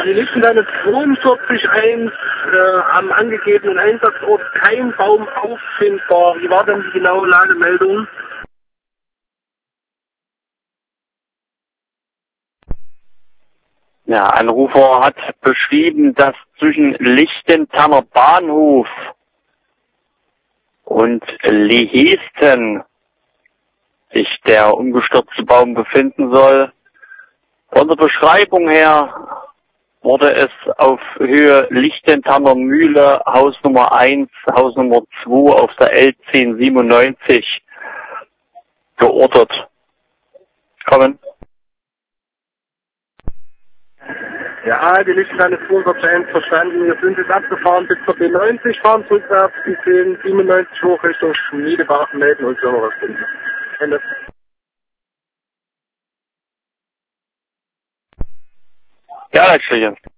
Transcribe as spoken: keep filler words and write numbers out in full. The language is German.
die Lichtensteine zweiundvierzig eins äh, am angegebenen Einsatzort kein Baum auffindbar. Wie war denn die genaue Lagemeldung? Ja, Anrufer hat beschrieben, dass zwischen Lichtentanner Bahnhof und Lehesten sich der umgestürzte Baum befinden soll. Von der Beschreibung her wurde es auf Höhe Lichtentanner Mühle, Haus Nummer eins, Haus Nummer zwei auf der L zehn siebenundneunzig geortet. Kommen. Ja, die Lichtensteine zweiundvierzig eins verstanden. Wir sind jetzt abgefahren bis zur B neunzig, fahren rückwärts, die zehn siebenundneunzig hoch Richtung Schmiedebach, melden uns, wenn wir was finden. Ende. Ja, Leitstelle.